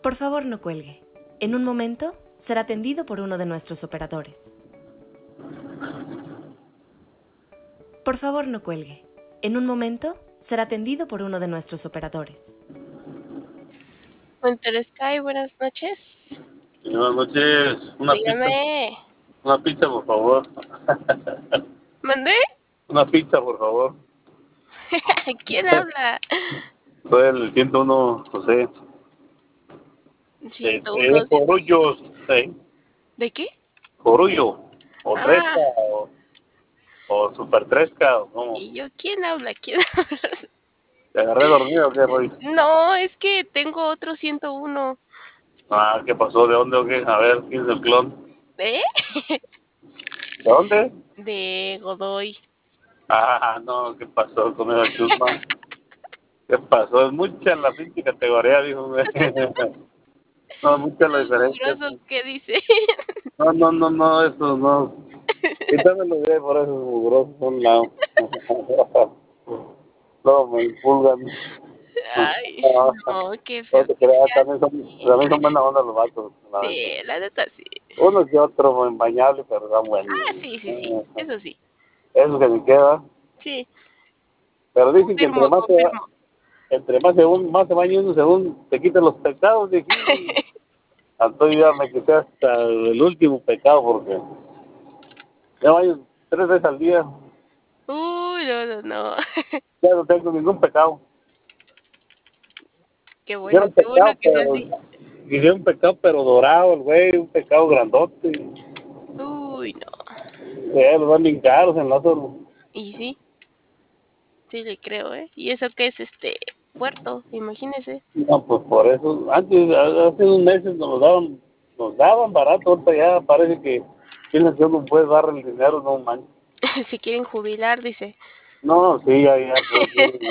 Por favor, no cuelgue. En un momento será atendido por uno de nuestros operadores. Por favor, no cuelgue. En un momento será atendido por uno de nuestros operadores. Winter Sky, buenas noches. Buenas noches. Dígame. Una pizza, por favor. ¿Mandé? Una pizza, por favor. ¿Quién habla? Soy el 101, José. 101, 101. Corullos, sí. ¿De qué? Corullo. O Ah, Tresca, o Super Tresca, o cómo. ¿y yo quién habla? ¿Quién habla? ¿Te agarré dormido o qué, Roy? No, es que tengo otro 101. Ah, ¿qué pasó? ¿De dónde o qué? A ver, ¿quién es el clon? ¿Eh? ¿De dónde? De Godoy. Ah, no, ¿qué pasó con esa chusma? ¿Qué pasó? Es mucha la pinche categoría, dijo, güey. No, mucha la ¿Esos diferencia. mugrosos qué dice? No, eso no. Quítamelo de ahí, por esos mugrosos son lados. No, me impulgan. Ay, no, qué No feo te que creas, seas también son buena onda los vatos. Sí, la neta sí. Uno que otro empañable, pero están buenos. Ah, sí, sí, sí. Eso sí. Eso que me queda. Sí, Pero dicen que confirmo, confirmo. entre más se baña uno, según te quitan los pecados, dije. Entonces ya me quité hasta el último pecado porque ya baño 3 veces al día. Uy, no. Ya no tengo ningún pecado. Qué bueno que sea así. Hicieron un pecado, pero dorado, el güey, un pecado grandote. Uy, no. Los dan bien caros en otro. Y sí le creo, ¿eh? Y eso que es puerto, imagínese. No, pues por eso, hace unos meses nos daban barato, ahorita ya parece que piensan que uno puede dar el dinero, no manches. Si quieren jubilar, dice. No, sí, ya, pues,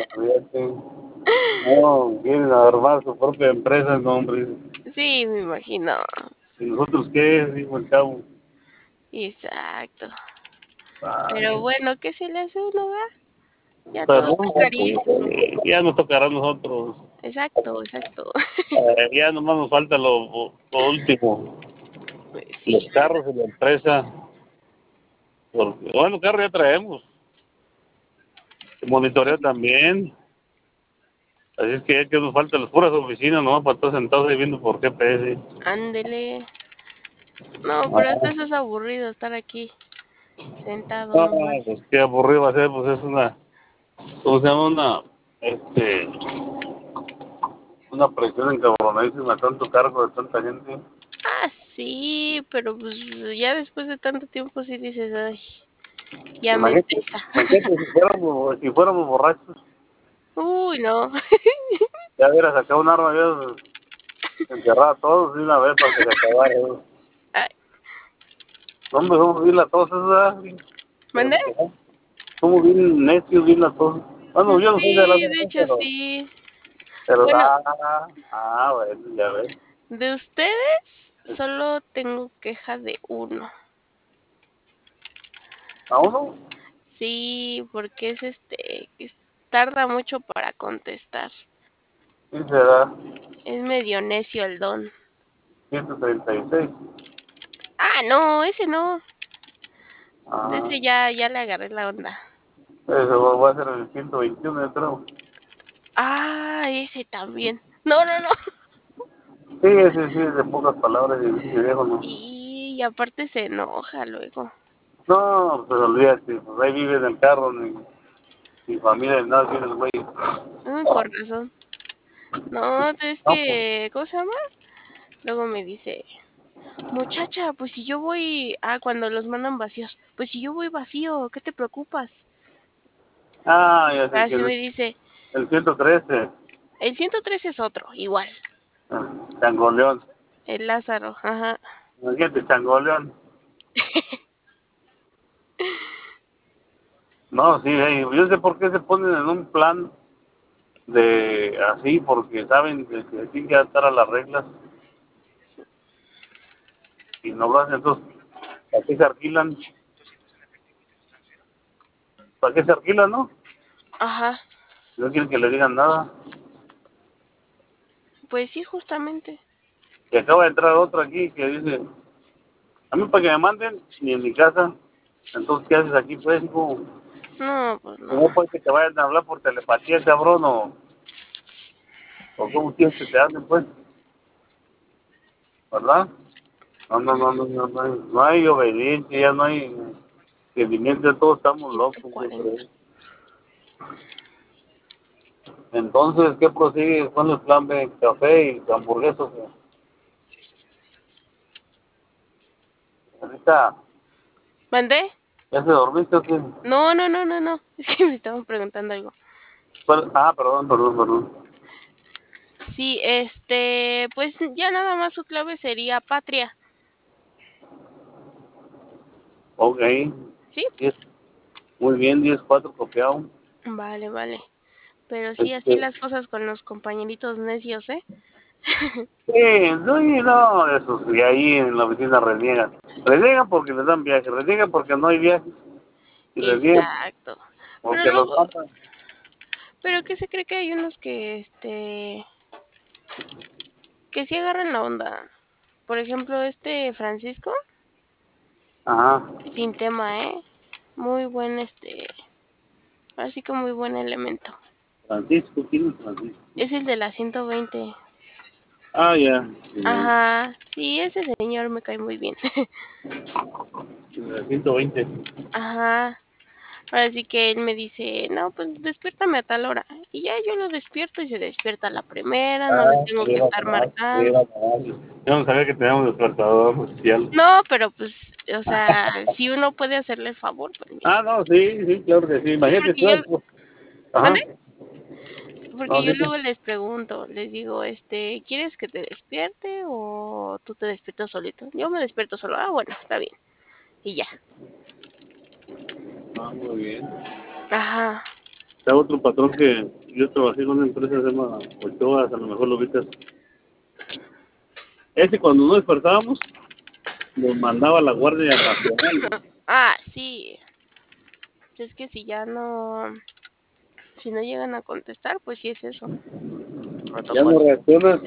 no, quieren armar su propia empresa, no, hombre. Sí, me imagino. ¿Y nosotros qué? Dijo el chavo. Exacto. Pero Ay, bueno, ¿qué se le hace a uno, va? Ya todo perdón, está carísimo. ya nos tocará a nosotros. Exacto, exacto. Ya nomás nos falta lo último, Pues sí, los carros y la empresa. Porque, bueno, carro ya traemos. El monitoreo también. Así es que ya que nos faltan las puras oficinas, nomás para estar sentados ahí viendo por GPS. ándele. No, pero hasta Ah, eso es aburrido estar aquí, sentado no, nomás. pues qué aburrido va a ser, pues es una, ¿cómo se llama? Este, una presión encabronadísima, tanto cargo de tanta gente. Ah, sí, pero pues ya después de tanto tiempo sí dices, ay, ya me Imagínate, pesa. imagínate si fuéramos borrachos, Uy, no. ya hubiera sacado un arma, hubiera encerrado a todos de una vez para que se acabara eso. Ay, Hombre, somos bien latosos, ¿verdad? ¿mande? Somos bien necios, bien latosos. Bueno, yo no soy de la Sí, de cerveza, hecho sí. pero Bueno, bueno, ya ves. de ustedes solo tengo queja de uno. ¿A uno? Sí, porque tarda mucho para contestar. ¿Quién será? Es medio necio el don. 136. Ah, no, ese no. De Ah, ese ya le agarré la onda. eso va a ser el 121, yo creo. Ah, ese también. No. Sí, ese sí es de pocas palabras y viejo, ¿no? Sí, y aparte se enoja luego. No, pues olvídate, pues ahí vive en el carro, ni familia, ni nada, tiene el güey. Con razón. No, es No, pues, que, ¿cómo se llama? Luego me dice, muchacha, pues si yo voy, cuando los mandan vacíos, pues si yo voy vacío, ¿qué te preocupas? ya sé Así quién es. me dice, El 113, el 103 es otro, igual, Changoleón. el Lázaro, ajá. Imagínate, Changoleón. No, sí, yo sé por qué se ponen en un plan de así, porque saben que tienen que adaptar a las reglas y no lo hacen. Entonces, ¿para qué se alquilan? ¿Para qué se alquilan, no? Ajá, No quieren que le digan nada. pues sí, justamente. Y acaba de entrar otro aquí que dice, a mí para que me manden, ni en mi casa. Entonces, ¿qué haces aquí, pues, hijo? No, pues no. ¿Cómo puede que te vayan a hablar por telepatía, cabrón? ¿O cómo quieres que te hablen, pues? ¿Verdad? No hay obediencia, ya no hay seguimiento, todos estamos locos, yo 140. creo. Entonces, ¿qué prosigue con el plan B? ¿Café y hamburguesas? Ahorita, ¿Mandé? ¿ya se dormiste o qué? No, no, no, no, no. Es que me estaban preguntando algo. Perdón. Sí, pues ya nada más su clave sería patria. Ok, ¿Sí? 10, muy bien, 10-4 copiado. Vale, vale. Pero sí, así Este, las cosas con los compañeritos necios, ¿eh? no, eso sí, ahí en la oficina reniegan. Reniegan porque les dan viaje, reniegan porque no hay viajes, y reniegan Exacto. Pero porque los luego, mandan. pero que se cree que hay unos que sí agarran la onda. Por ejemplo, Francisco, Ajá, sin tema, ¿eh? Muy buen, así que muy buen elemento. Francisco, ¿quién es Francisco? Es el de la 120. Ah, ya, Simón, Ajá, sí, ese señor me cae muy bien. el 120. Ajá, ahora sí que él me dice, no, pues despiértame a tal hora. Y ya yo lo despierto y se despierta a la primera, no le Ah, tengo que arriba estar nomás, marcando. arriba nomás. Yo no sabía que teníamos despertador oficial. No, pero pues, o sea, si uno puede hacerle el favor, pues mira. Ah, no, sí, claro que sí. Sí, Imagínate, porque yo, ¿mande? ajá, Porque no, yo dime. luego les pregunto, les digo, ¿quieres que te despierte o tú te despiertas solito? Yo me despierto solo. Ah, bueno, está bien. Y ya. Ah, muy bien. Ajá. Está otro patrón que yo trabajé en una empresa que se llama Ochoa, a lo mejor lo viste. Ese cuando no despertábamos, nos mandaba a la Guardia Nacional. Ah, sí. Es que si no llegan a contestar, pues sí es eso. Ya no Protocolo. reaccionas,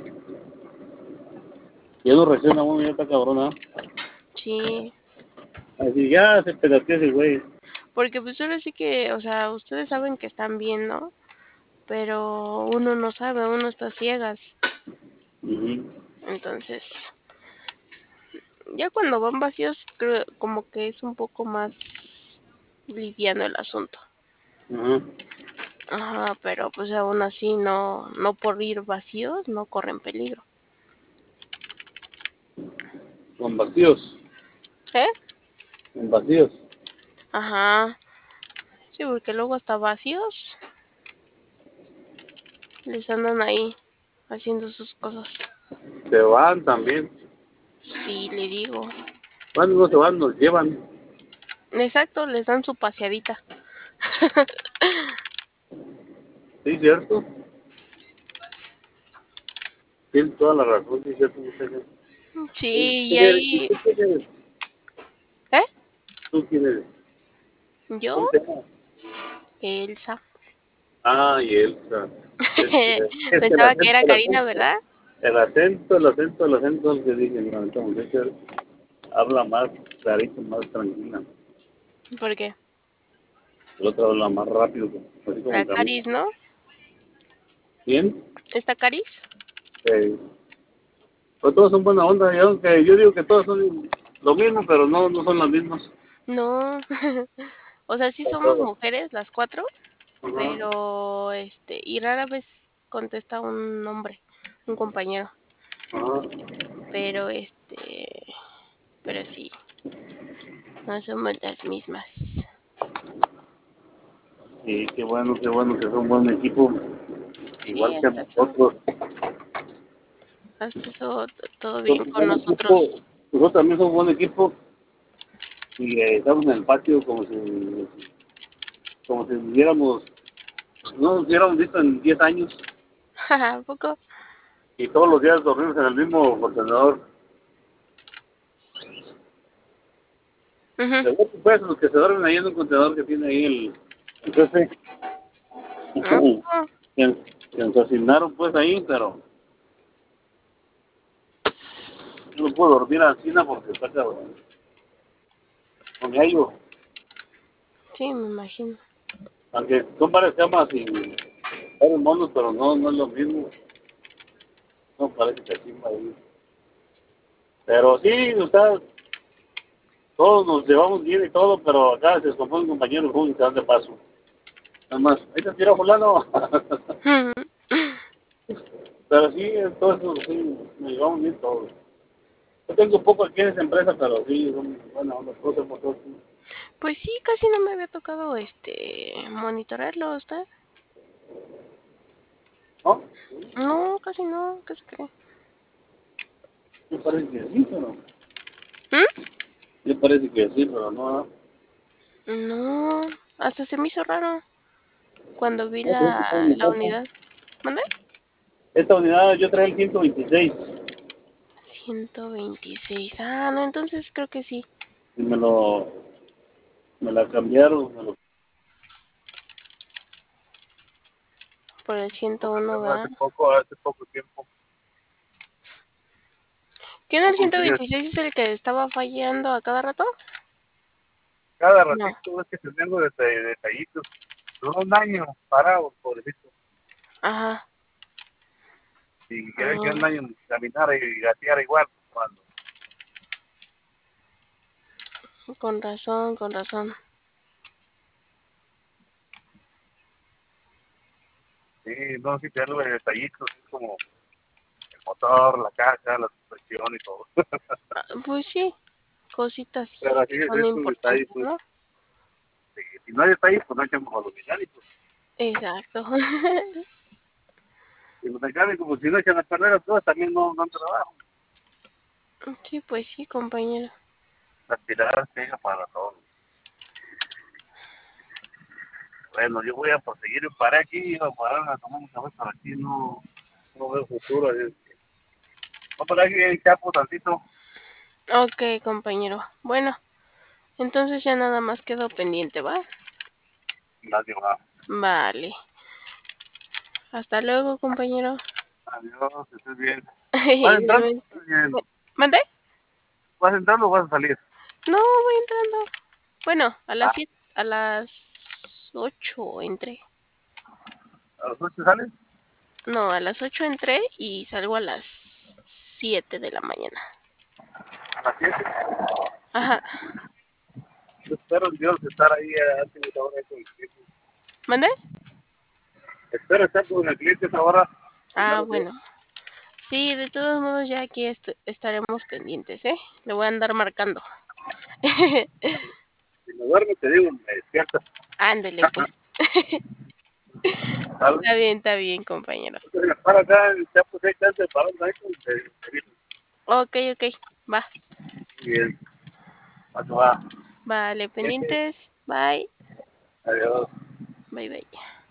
ya no reacciona uno, ya está cabrona. Sí. Así ya se pedatea ese güey. Porque pues ahora sí que, o sea, ustedes saben que están bien, ¿no? Pero uno no sabe, uno está ciegas. Ujú. Entonces, ya cuando van vacíos, creo como que es un poco más liviano el asunto. Ajá. Ajá, pero pues aún así no por ir vacíos, no corren peligro. Con vacíos, ¿Eh? con vacíos. Ajá. Sí, porque luego hasta vacíos les andan ahí haciendo sus cosas. Se van también. Sí, le digo. Cuando no se van, nos llevan. Exacto, les dan su paseadita. Sí, cierto. Tienes toda la razón, sí, cierto, muchacha. Sí, y ¿Quién eres? ¿Y ahí, tú quién eres? ¿eh? ¿Tú quién eres? Yo, ¿Cómo te llamas? Elsa. Ah, y Elsa. Es que Pensaba que era Karina, ¿verdad? el acento, el que dije, no, esta muchacha habla más clarito, más tranquila. ¿Por qué? El otro habla más rápido, así La como camina. Caris, ¿no? ¿Bien? ¿Esta Caris? Pues todos son buena onda, yo digo que todos son lo mismo, pero no son las mismas. No. O sea, sí somos Todos. mujeres, las cuatro, Ajá. pero, y rara vez contesta un hombre, un compañero. Ajá. Pero, pero sí, no somos las mismas. Y qué bueno que son un buen equipo, Sí, igual que nosotros. hasta eso todo bien Nosotros con buen nosotros. equipo, nosotros también somos buen equipo y estamos en el patio como si viviéramos, no nos hubiéramos visto en 10 años ¿A poco? y todos los días dormimos en el mismo contenedor. Ujú. De hecho, pues los que se duermen ahí en un contenedor que tiene ahí el jefe, ¿A poco? que nos asignaron pues ahí, pero Yo no puedo dormir así, ¿no? Porque está cabrón. No me hallo. Sí, me imagino. Aunque son varias camas y varios monos, pero no es lo mismo. No parece que así va a ir. Pero sí, está, todos nos llevamos bien y todo, pero acá se descompone un compañero y se dan de paso. Nada más, ahí te tira fulano. Pero sí, todo eso, sí, nos llevamos bien todos. Yo tengo poco aquí en esa empresa, pero sí, son buenas ondas, todos el motor, sí. Pues sí, casi no me había tocado monitorearlo, ¿usted? ¿No? No, casi no, ¿qué se cree? Me parece que sí, pero... ¿Mm? Me parece que sí, pero no. No, hasta se me hizo raro cuando vi No, pero es que está en mi la casa. unidad. ¿Mande? Esta unidad yo traía el 126 126. Ah, no, entonces creo que sí. y me la cambiaron, Por el lo 101, cambiaron ¿verdad? hace poco tiempo. ¿Quién el Poco ciento días. veintiséis es el que estaba fallando a cada rato? Cada No. ratito es que tengo detallitos. Duró un año parado, pobrecito. Ajá. Y quería que un Ah, año caminara y gateara igual. Cuando, con razón, con razón. sí, no, sí tengo detallitos, es como el motor, la caja, la suspensión y todo. Ah, pues sí, cositas Pero así que es, son estos detalles, importantes, pues, ¿no? si no hay detalles, pues no echamos a los mecánicos. Exacto. Y los mecánicos, pues si no echan a perder las cosas, también no trabajan. Sí, pues sí, compañero. Las tiradas que haya para todos. Bueno, yo voy a proseguir, paré aquí, iba a parar a tomar un café, pero aquí no veo futuro. Voy a parar aquí en Chapo tantito. Ok, compañero. Bueno, entonces ya nada más quedó pendiente, ¿va? Nadie va. Vale. Hasta luego, compañero. Adiós, que estés bien. ¿Vas entrando? Igualmente. Bien. ¿Mande? ¿Vas entrando o vas a salir? No, voy entrando. Bueno, a las Ah, 7, a las 8 entré. ¿a las 8 sales? No, a las 8 entré y salgo a las 7 de la mañana. ¿A las 7? Ajá. Yo espero Dios estar ahí antes de esa hora con el cliente. ¿Mande? Espero estar con el cliente a esa hora. Ah, Primero Dios. bueno. Sí, de todos modos ya aquí estaremos pendientes, ¿eh? Le voy a andar marcando. Si me duermo, te digo, me despiertas. Ándele, pues. ¿Sabes? Está bien, compañero. Entonces, para acá, ya pues hay chance de parar ahí, pues, te digo. Ok, ok. Va. Bien, va. Vale, pendientes. Bye. Adiós. Bye, bye.